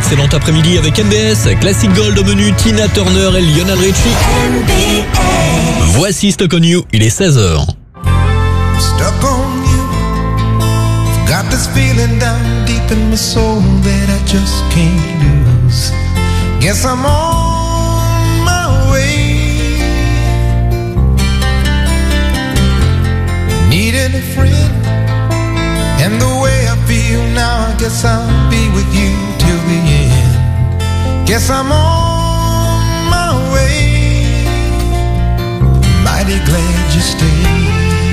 excellent après-midi avec MBS. Classic Gold au menu, Tina Turner et Lionel Richie. MBS. Voici Stuck on You, il est 16h. Stuck on you. Got this feeling down deep in my soul that I just can't lose. Guess I'm on my way. Needing a friend. And the way I feel now, I guess I'll be with you till the end. Guess I'm on my way. Mighty glad you stayed.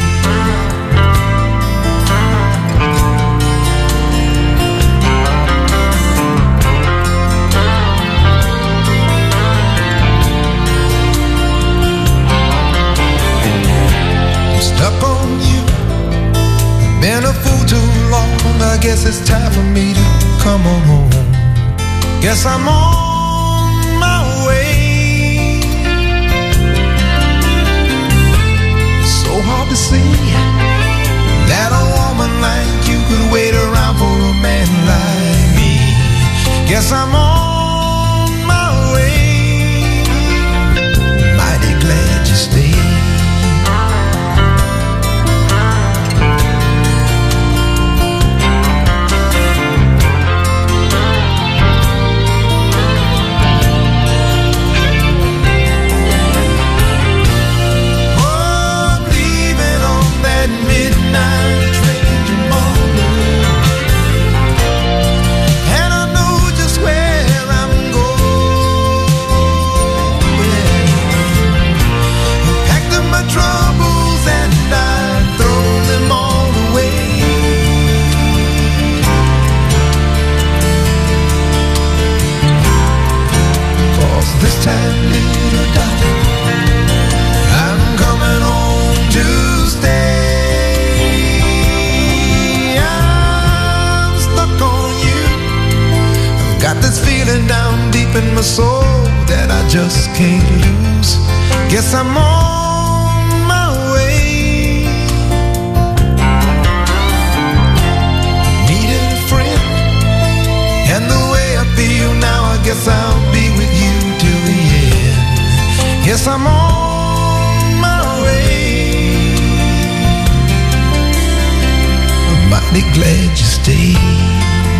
I'm stuck on you. Been a fool too long, I guess it's time for me to come on home. Guess I'm on my way. So hard to see that a woman like you could wait around for a man like me. Guess I'm on my way. Mighty glad you stayed. Down deep in my soul that I just can't lose. Guess I'm on my way. Needed a friend, and the way I feel now, I guess I'll be with you till the end. Yes, I'm on my way. I'm mighty glad you stayed.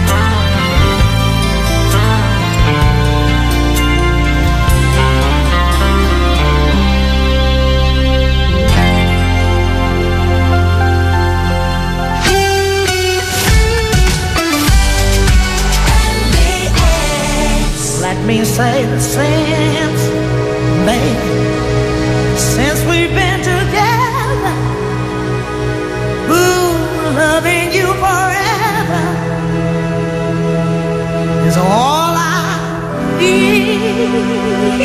Let me say the since, baby, since we've been together, ooh, loving you forever is all I need.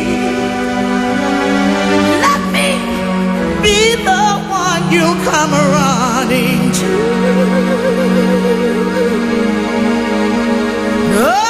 Let me be the one you come running to.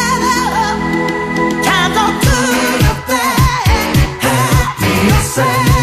Say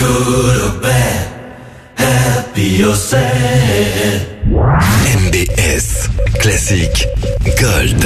good or bad, happy or sad. MBS Classic Gold.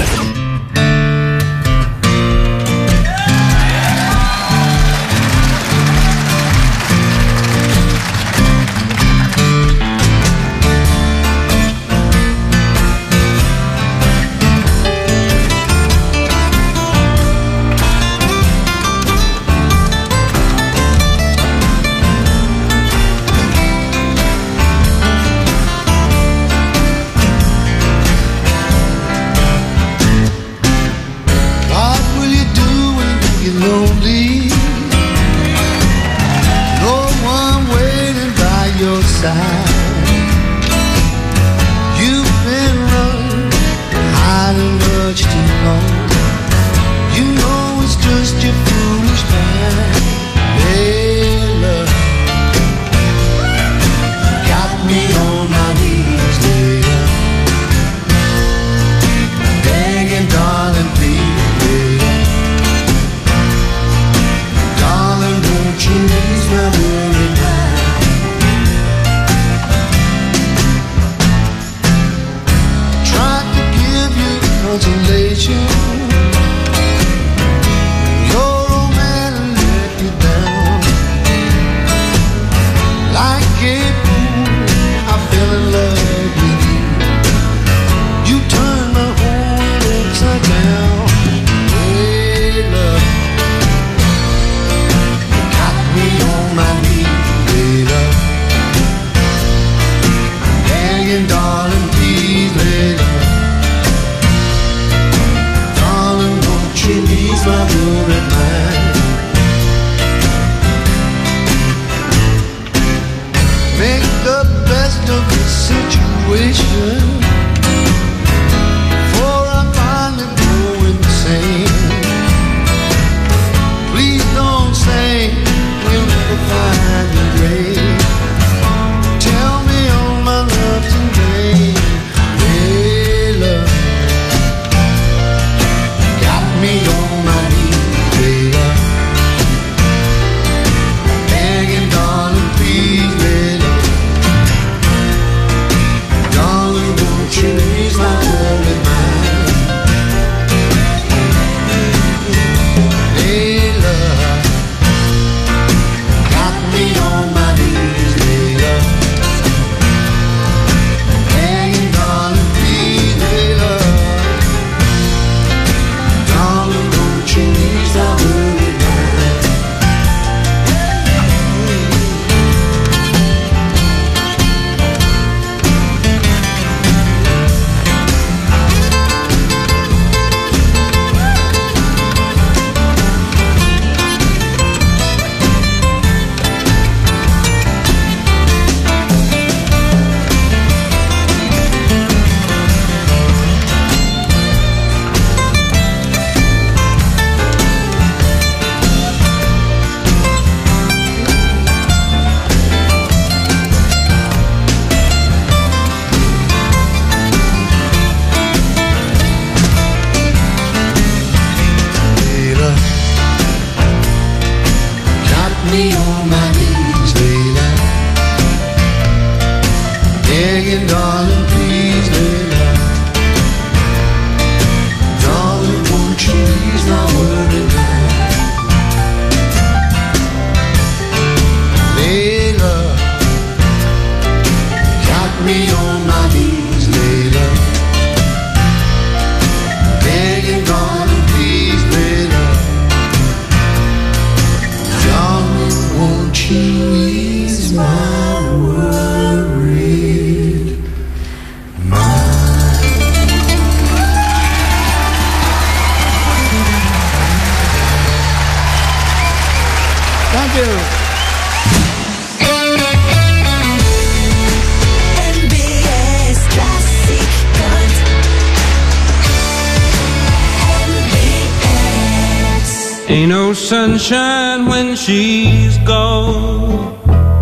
Ain't no sunshine when she's gone.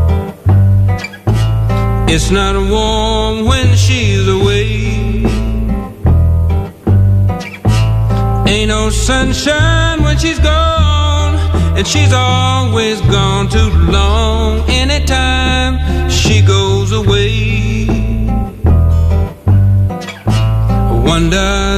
It's not warm when she's away. Ain't no sunshine when she's gone, and she's always gone too long.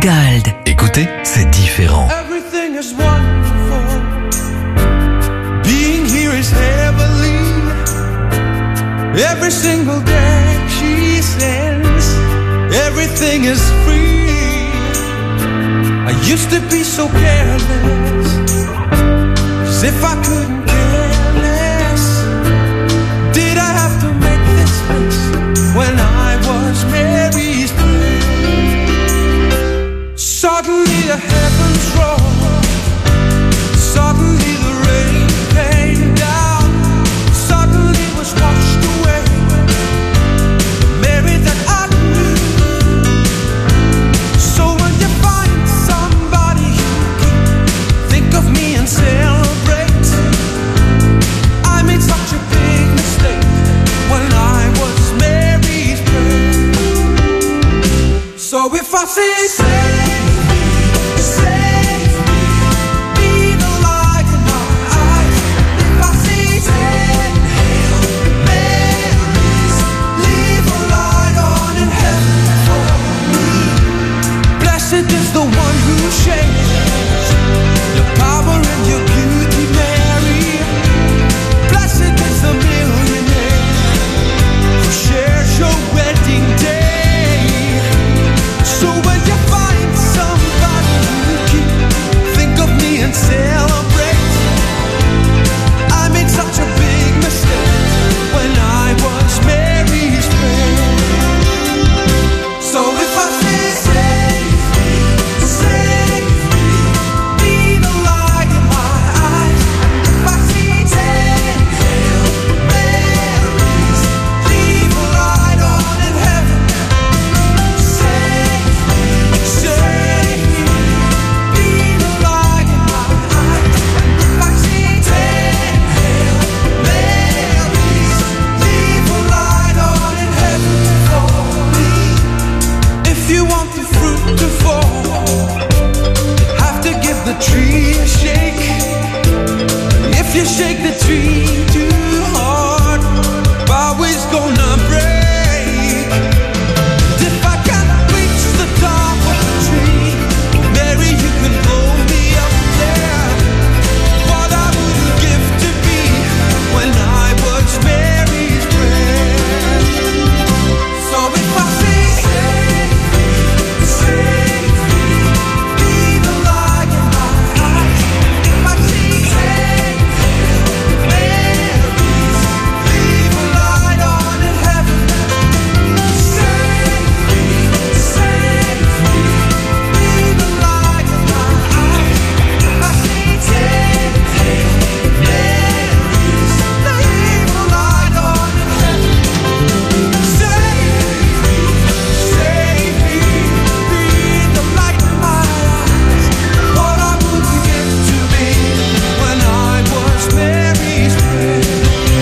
Gold. Écoutez, c'est différent. Everything is wonderful. Being here is heavenly. Every single day she says everything is free. I used to be so careless, as if I couldn't care less. Did I have to make this list when I was Mary's prayer? Suddenly the heavens rolled. Suddenly the rain came down. Suddenly was washed away. The Mary that I knew. So when you find somebody who can think of me and celebrate, I made such a big mistake when I was Mary's prayer. So if I say save me, be the light in my eyes. If I say Hail Marys, leave a light on in heaven for me. Blessed is the one who shares your power and your beauty, Mary. Blessed is the millionaire who shares your wedding day. So when you find somebody who can think of me and celebrate, I made such a big mistake when I was Mary's prayer. So if I say save me, be the light in my eyes. If I say Hail Marys, leave a light on in heaven. Save me, be the light in my eyes. If I say Hail Marys, leave a light on in heaven for me. If you want the fruit to fall, you have to give the tree a shake. If you shake the tree too hard, bough is gonna break. If I can't reach the top of the tree, Mary, you can blow me up there. What I wouldn't give to be when I was Mary's prayer. So if I say save me, be the light in my eyes. If I say Hail Marys, leave a light on in heaven. Save me, be the light in my eyes. If I say Hail Marys, leave a light on in heaven. Save me, be the light in my eyes. What I wouldn't give to be when I was Mary's prayer.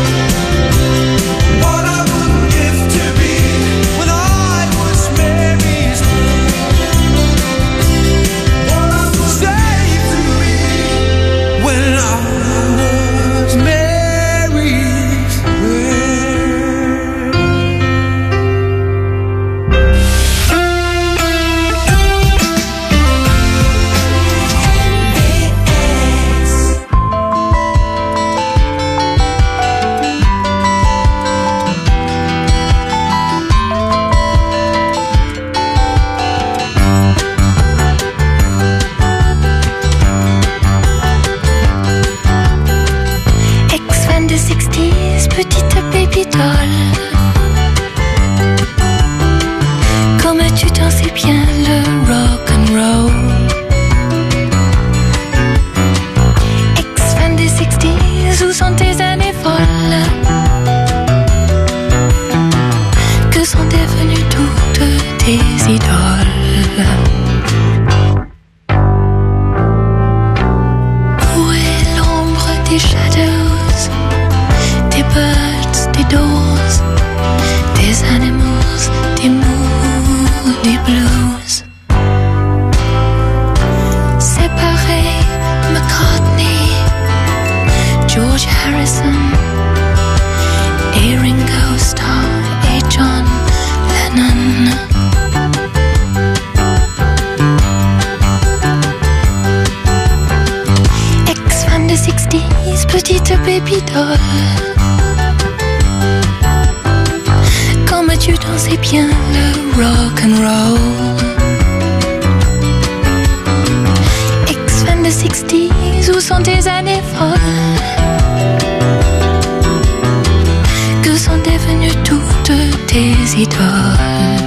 What I wouldn't give to be when I was Mary's prayer. What I would save to me when I was Mary's Ex-fan des 60s, petite baby doll. Comme tu t'en sais bien le rock'n'roll. Ex-fan des 60s, où sont tes années folles? Que sont devenues toutes tes idoles? Où est l'ombre des shadows, des birds, des doors, des animals, des moods, des blues? Séparés, McCartney, George Harrison et Ringo Starr et John Lennon. baby doll. Comme tu dansais bien le rock and roll. Ex-fan de 60s, où sont tes années folles? Que sont devenues toutes tes idoles?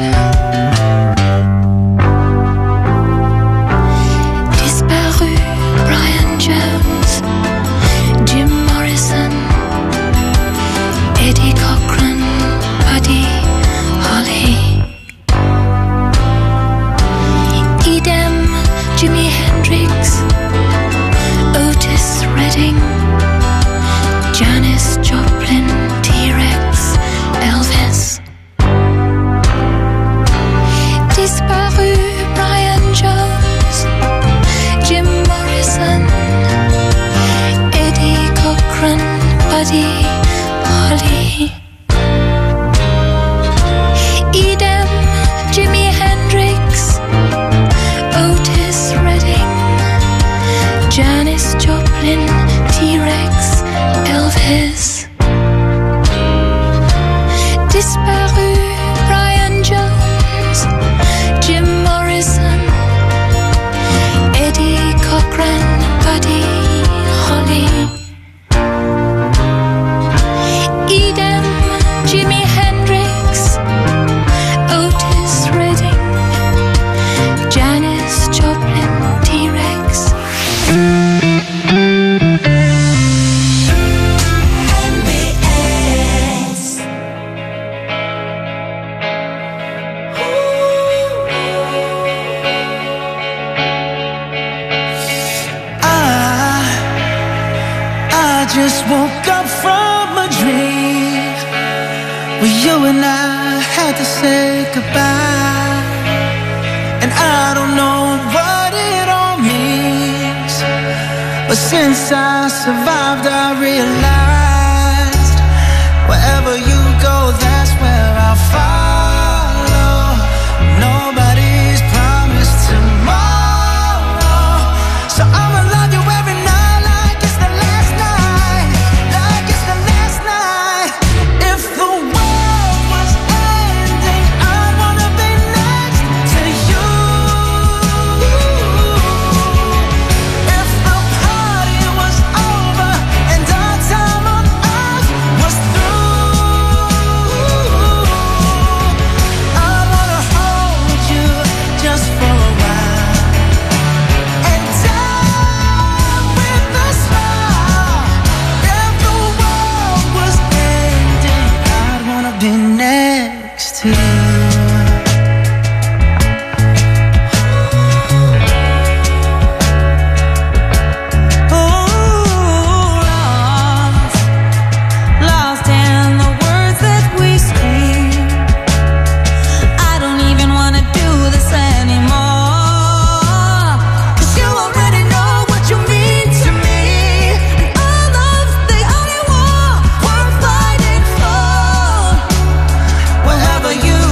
Disparu Brian Jones, Jim Morrison, Eddie Cochran, Buddy Holly. Idem Jimi Hendrix, Otis Redding, Janis Joplin, T-Rex, Elvis. Disparu Brian Jones, Jim Morrison, Eddie Cochran, Buddy Holly. Idem Jimi Hendrix, Otis Redding, Janis Joplin, T-Rex, Elvis. Disparu Brian Jones, Jim Morrison, Eddie Cochran, Buddy Holly. Idem Jimi Hendrix, Otis Redding, Janis Joplin, T-Rex. I just woke up from a dream where you and I had to say goodbye. And I don't know what it all means, but since I survived I realized wherever you go, that's where I'll follow. Nobody's promised tomorrow, so I'ma love you every night like it's the last night, like it's the last night. If the world was ending, I wanna be next to you. If the party was over and our time on earth was through, I wanna hold you just for a while and die with a smile. If the world was ending, I'd wanna be next to you. Lost in the words that we scream. I don't even wanna do this anymore, 'cause you already know what you mean to me. And our love's the only war worth fighting for. Wherever you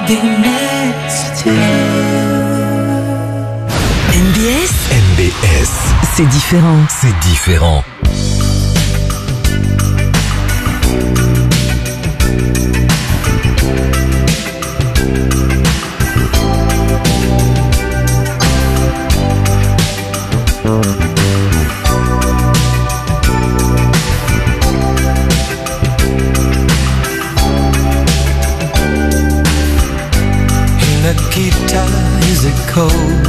be next to you. MBS, c'est différent. C'est différent. Nikita, is it cold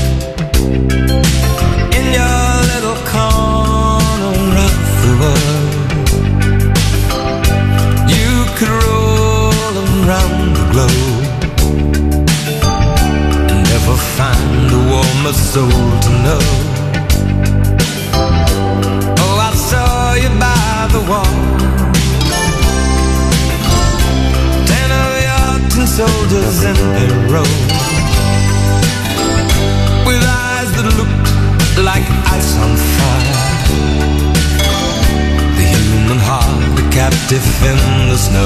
in your little corner of the world? You could roll around the globe and never find a warmer soul to know. Oh, I saw you by the wall, 10 of your tin soldiers in a row, with eyes that looked like ice on fire. The human heart, a captive in the snow.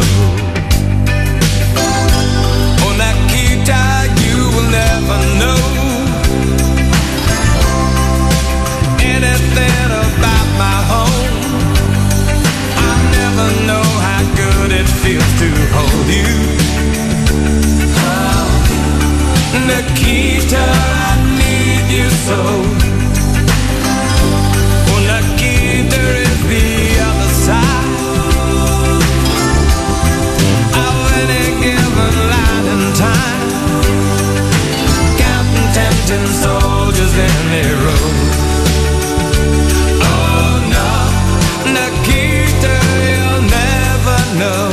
Oh, Nikita, you will never know anything about my home. I never know how good it feels to hold you. Nikita, I need you so. Oh, Nikita is the other side of any given light and time, counting tempting soldiers in a row. Oh no, Nikita, you'll never know.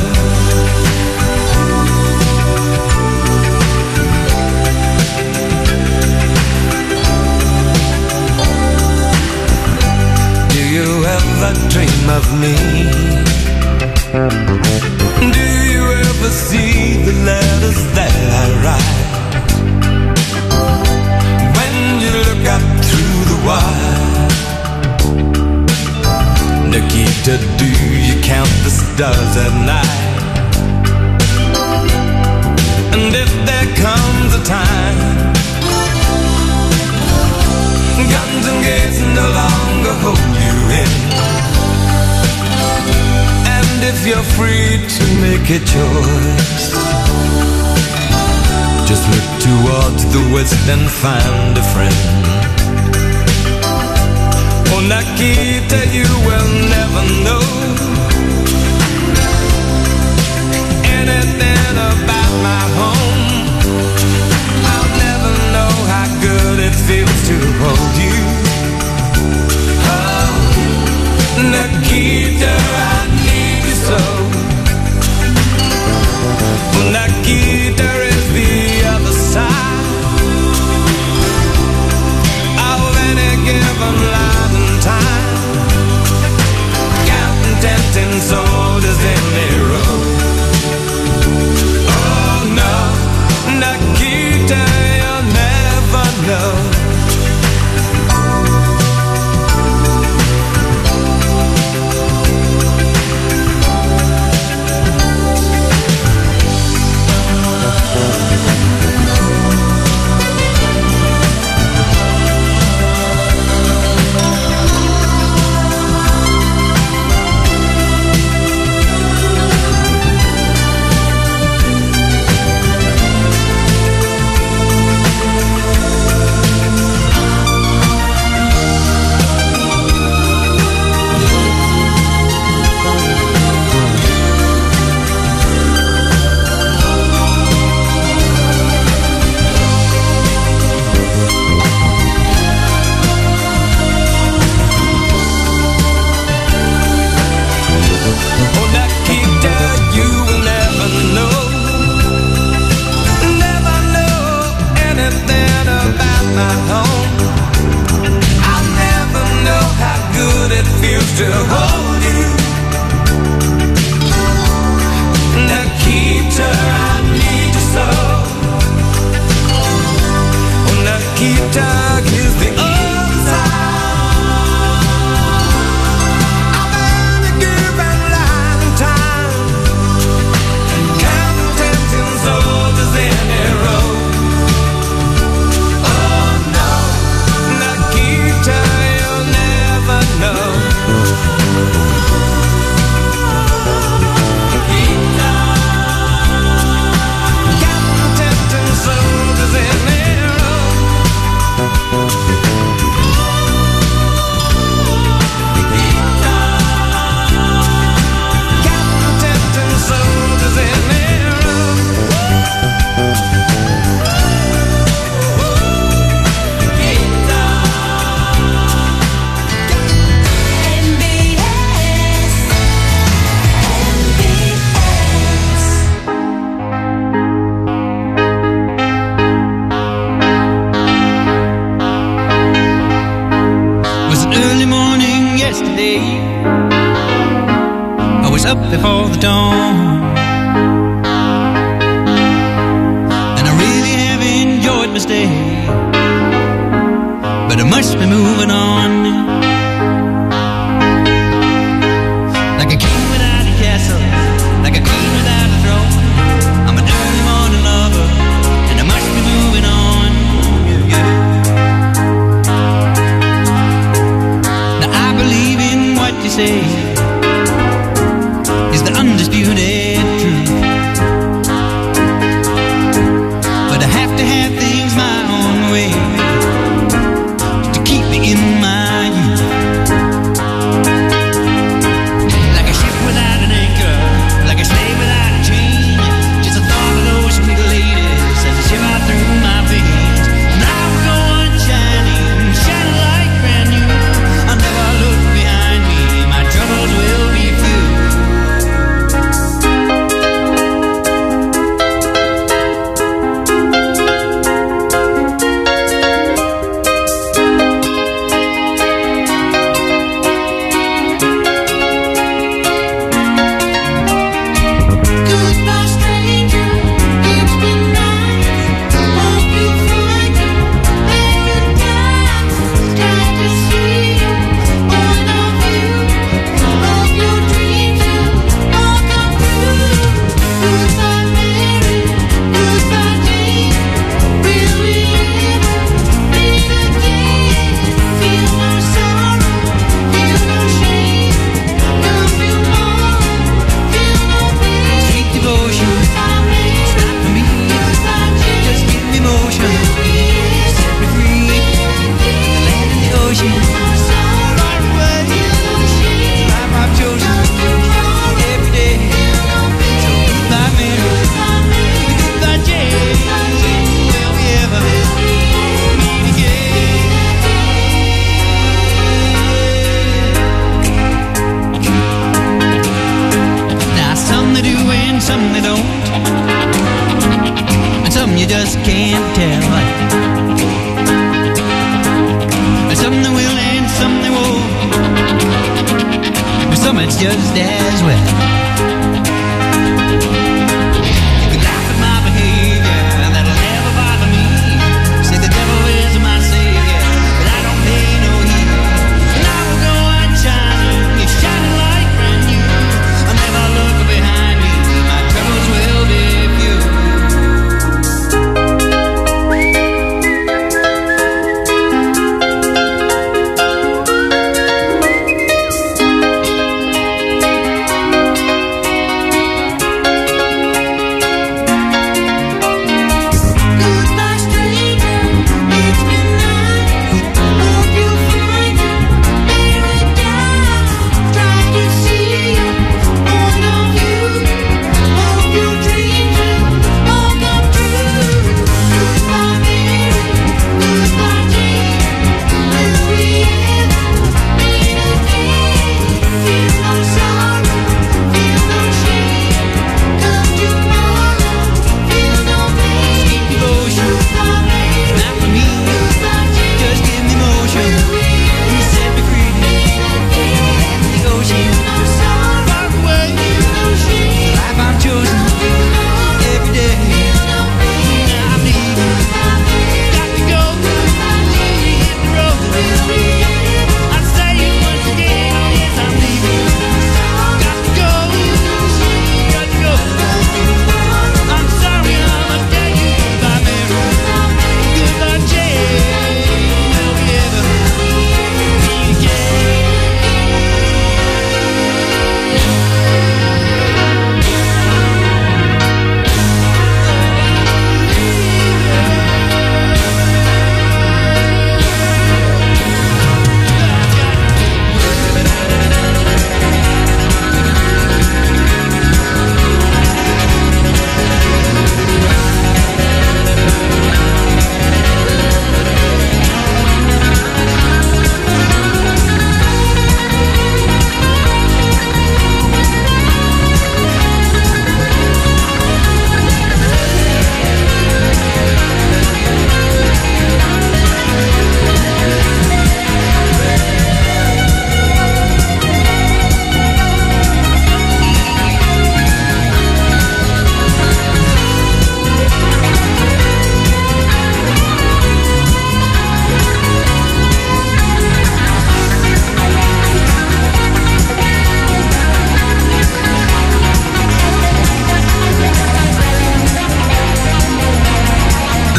Dream of me? Do you ever see the letters that I write? When you look up through the wire, Nikita, do you count the stars at night? And if there comes a time guns and gates no longer hold you in, and if you're free to make a choice, just look towards the west and find a friend. Oh, Nikita, you will never know anything about my home. I'll never know how good it feels to hold you. Oh, Nikita, I need you so. Nikita is the other side of any given light and time, counting stay, but I must be moving on. Like a king without a castle, like a queen without a throne. I'm an early morning lover, and I must be moving on. Yeah, yeah. Now I believe in what you say is the undisputed truth, but I have to have things my own way to keep me in my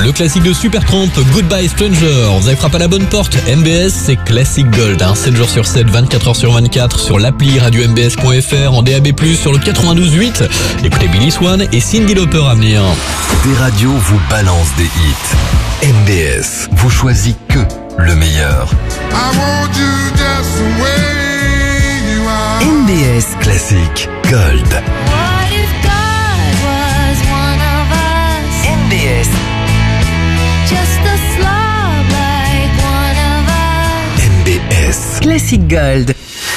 le classique de Supertramp, Goodbye Stranger. Vous avez frappé à la bonne porte. MBS, c'est Classic Gold, 7 jours sur 7, 24 heures sur 24, sur l'appli radio-mbs.fr, en DAB+, sur le 92.8. Écoutez Billy Swan et Cyndi Lauper à venir. Des radios vous balancent des hits. MBS vous choisit que le meilleur. MBS Classic Gold. What if God was one of us? MBS. Just a slob like one of us. MBS Classic Gold.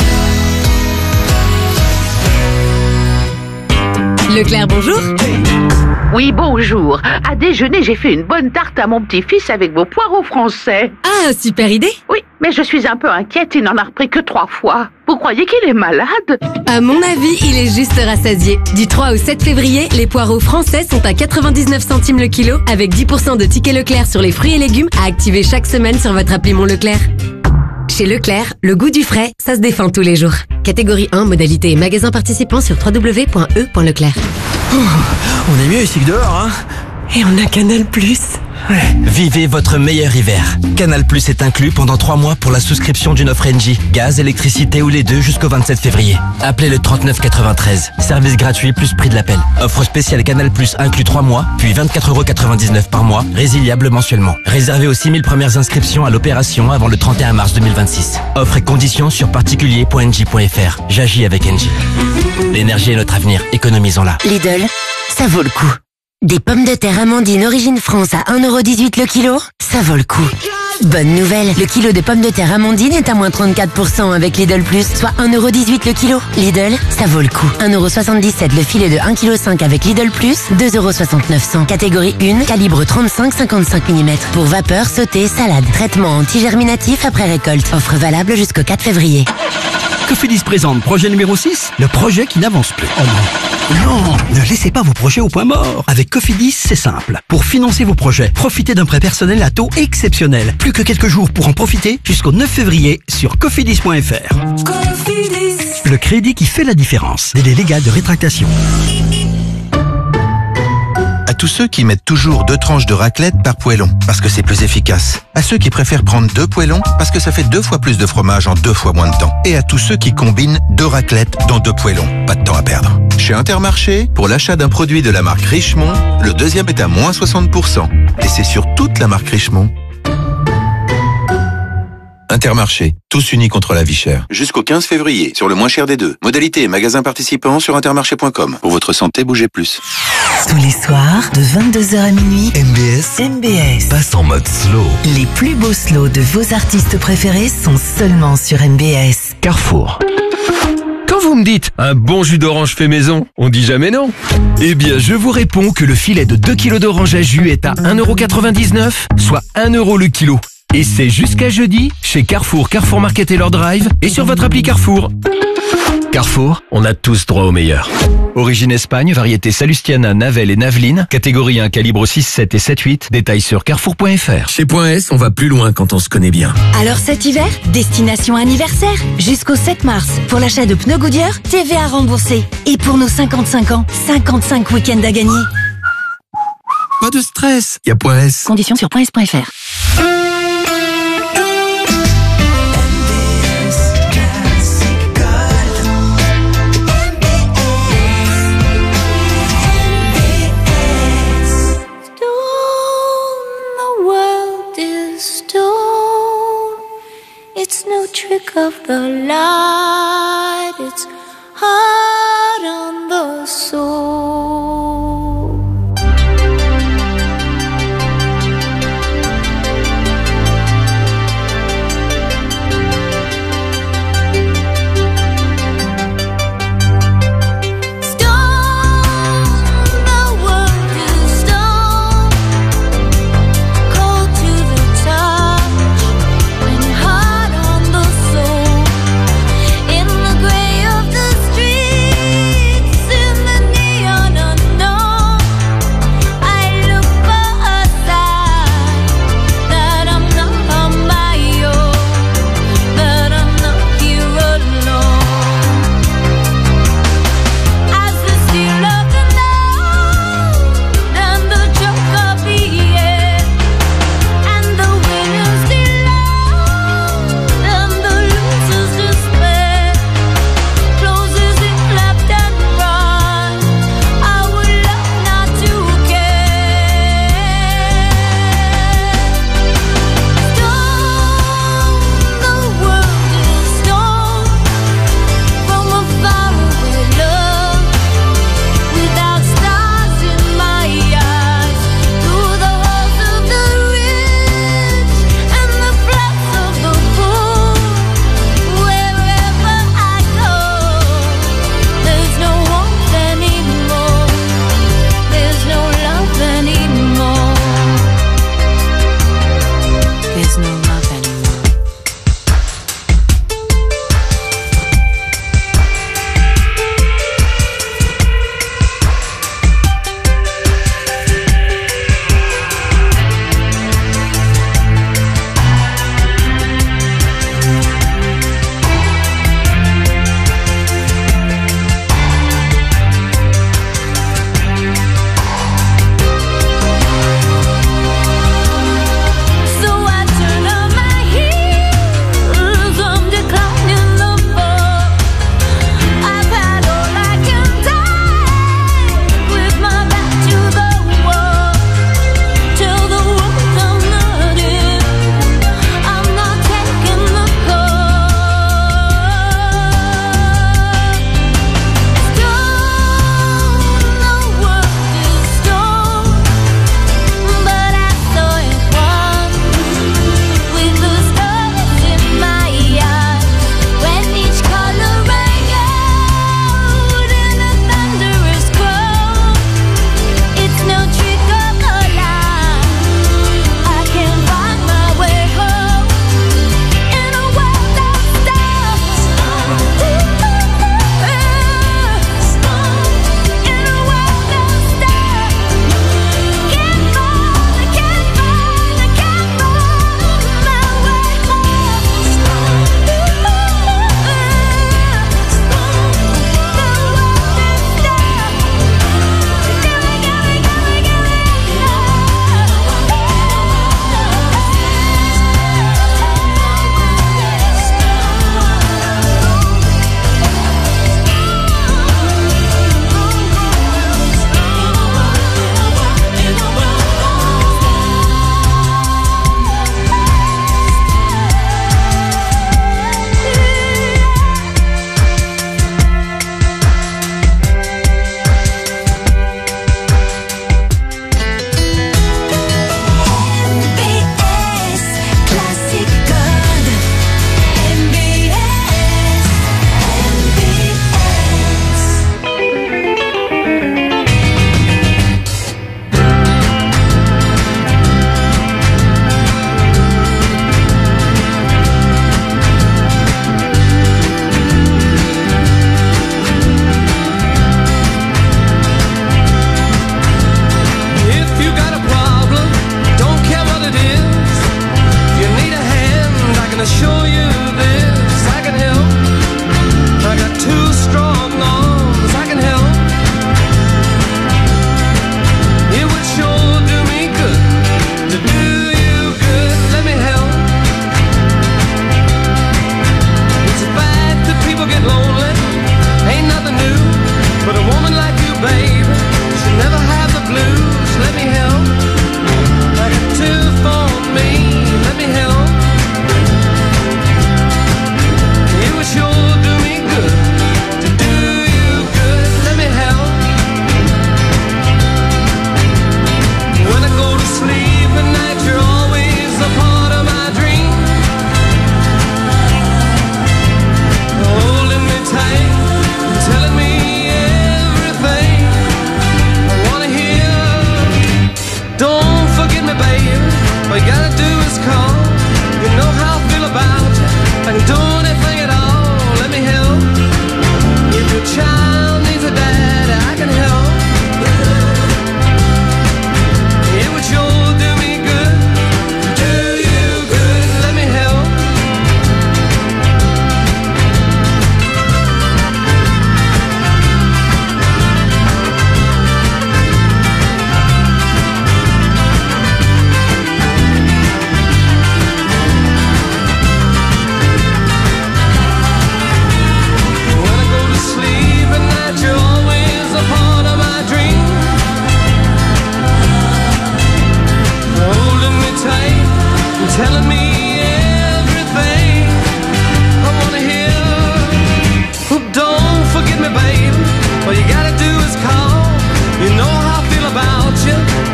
Leclerc, bonjour. Oui, bonjour. À déjeuner, j'ai fait une bonne tarte à mon petit-fils avec vos poireaux français. Ah, super idée. Oui, mais je suis un peu inquiète, il n'en a repris que 3 fois. Vous croyez qu'il est malade? À mon avis, il est juste rassasié. Du 3 au 7 février, les poireaux français sont à 99 centimes le kilo, avec 10% de tickets Leclerc sur les fruits et légumes à activer chaque semaine sur votre appli Mon Leclerc. Chez Leclerc, le goût du frais, ça se défend tous les jours. Catégorie 1, modalité et magasin participant sur www.e.leclerc. On est mieux ici que dehors, hein. Et on a Canal+. Vivez votre meilleur hiver. Canal+ est inclus pendant 3 mois pour la souscription d'une offre Engie. Gaz, électricité ou les deux jusqu'au 27 février. Appelez le 3993. Service gratuit plus prix de l'appel. Offre spéciale Canal+ inclus 3 mois, puis 24,99€ par mois, résiliable mensuellement. Réservé aux 6000 premières inscriptions à l'opération avant le 31 mars 2026. Offre et conditions sur particulier.engie.fr. J'agis avec Engie. L'énergie est notre avenir, économisons-la. Lidl, ça vaut le coup. Des pommes de terre Amandine Origine France à 1,18€ le kilo, ça vaut le coup. Bonne nouvelle, le kilo de pommes de terre Amandine est à moins 34% avec Lidl+, soit 1,18€ le kilo. Lidl, ça vaut le coup. 1,77€ le filet de 1,5 kg avec Lidl+, 2,69€. Catégorie 1, calibre 35-55 mm. Pour vapeur, sauté, salade. Traitement anti-germinatif après récolte. Offre valable jusqu'au 4 février. Cofidis présente projet numéro 6, le projet qui n'avance plus. Oh non. Non, ne laissez pas vos projets au point mort. Avec Cofidis, c'est simple. Pour financer vos projets, profitez d'un prêt personnel à taux exceptionnel. Plus que quelques jours pour en profiter jusqu'au 9 février sur cofidis.fr. Cofidis. Le crédit qui fait la différence. Délai légal de rétractation. À tous ceux qui mettent toujours 2 tranches de raclette par poêlon, parce que c'est plus efficace. À ceux qui préfèrent prendre 2 poêlons, parce que ça fait 2 fois plus de fromage en 2 fois moins de temps. Et à tous ceux qui combinent 2 raclettes dans 2 poêlons. Pas de temps à perdre. Chez Intermarché, pour l'achat d'un produit de la marque Richemont, le deuxième est à moins 60%. Et c'est sur toute la marque Richemont. Intermarché, tous unis contre la vie chère. Jusqu'au 15 février, sur le moins cher des deux. Modalité et magasin participant sur intermarché.com. Pour votre santé, bougez plus. Tous les soirs, de 22h à minuit, MBS passe en mode slow. Les plus beaux slows de vos artistes préférés sont seulement sur MBS. Carrefour. Quand vous me dites un bon jus d'orange fait maison, on dit jamais non. Eh bien, je vous réponds que le filet de 2 kg d'orange à jus est à 1,99€, soit 1€ le kilo. Et c'est jusqu'à jeudi chez Carrefour, Carrefour Market et leur drive et sur votre appli Carrefour. Carrefour, on a tous droit au meilleur. Origine Espagne, variété Salustiana, Navel et Naveline, catégorie 1, calibre 6, 7 et 7, 8, détails sur carrefour.fr. Chez .S, on va plus loin quand on se connaît bien. Alors cet hiver, destination anniversaire. Jusqu'au 7 mars, pour l'achat de pneus Goodyear, TVA remboursée. Et pour nos 55 ans, 55 week-ends à gagner. Pas de stress, y a .S. Conditions sur .s.fr. It's no trick of the light, it's hard on the soul. No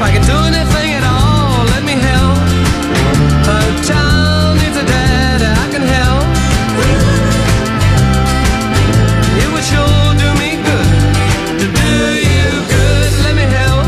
I can do anything at all, let me help. A child needs a dad, I can help. It would sure do me good to do you good, let me help.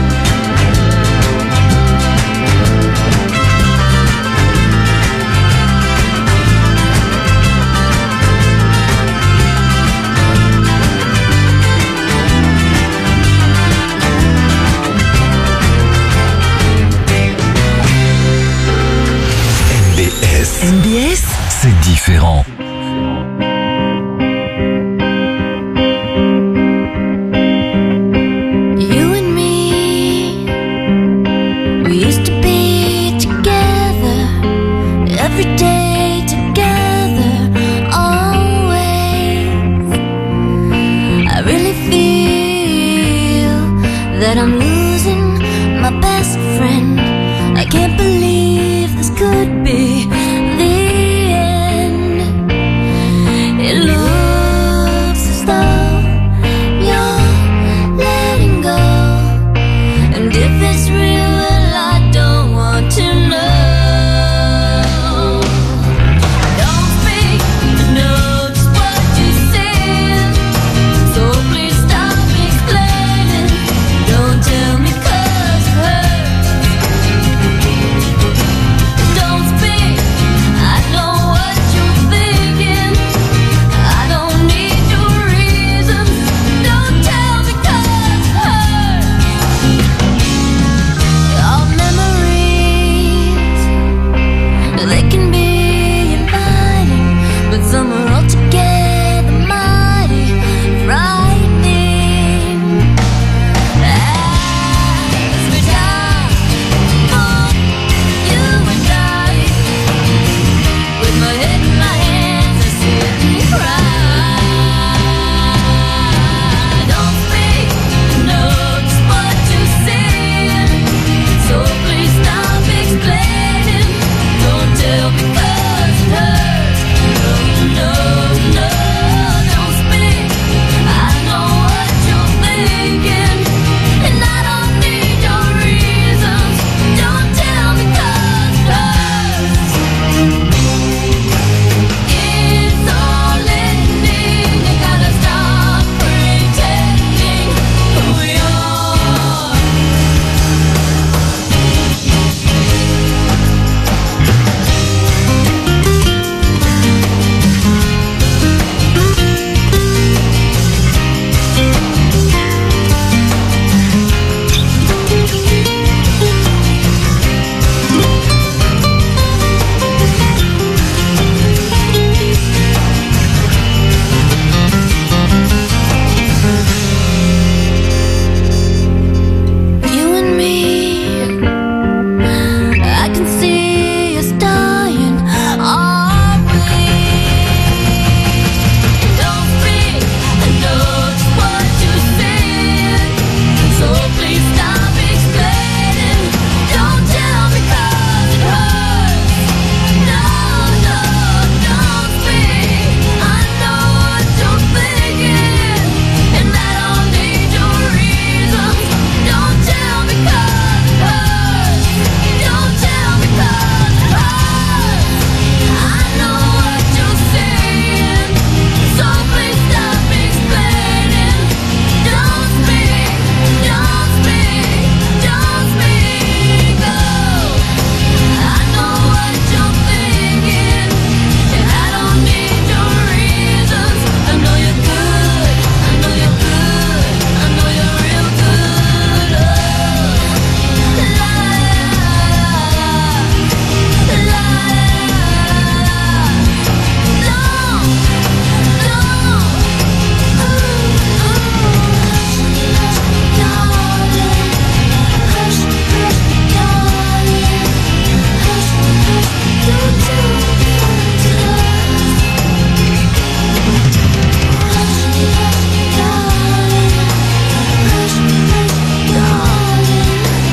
MBS, c'est différent. You and me, we used to be together, every day together, always. I really feel that I'm losing my best friend. I can't believe this could be